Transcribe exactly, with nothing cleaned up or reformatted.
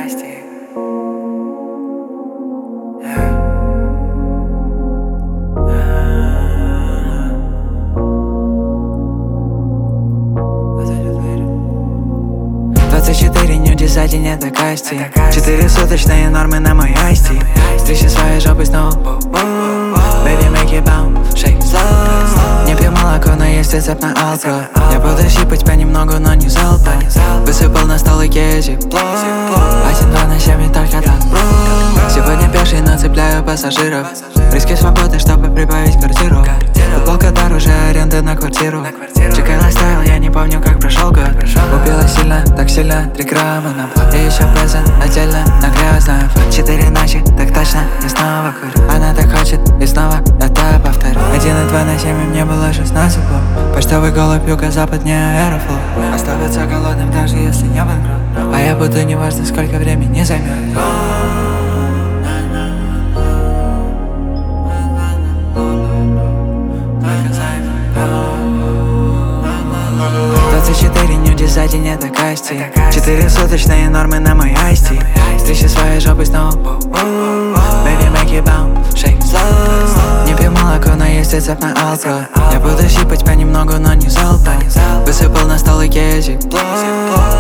кости. двадцать четыре нюди сзади нет до кости. Четыре суточные нормы на мой айсти. Тряси своей жопой снова. Baby, make it bounce, shake slow. Не пью молоко, но есть рецепт на алко. Я буду сипать понемногу, но не залпом. Высыпал на стол и кейзи. Один, два на семь и только так. Сегодня пеший, но цепляю пассажиров. Риски свободы, чтобы прибавить квартиру. Футболка дороже аренды на квартиру. Чекай лайфстайл, я не помню, как прошел год. Убила сильно, так сильно, три грамма на плат. И еще презент отдельно на грязную. Четыре ночи, так точно, и снова курю. Она так хочет, и снова это повторю. Один и два на семь, и мне было шестнадцать лет. Почтовый голубь, юго-запад, не аэрофлот. Оставаться голодным, даже если не банкрот. А я буду, неважно, сколько времени займет. двадцать четыре нюди сзади нет до кости. Четыре суточные нормы на мой айсти. Тряси своей жопой снова. Baby, make it bounce, shake slow. Не пью молоко, но есть рецепт на алко. Я буду сипать понемногу, но не залпом. Высыпал на стол и кейзи.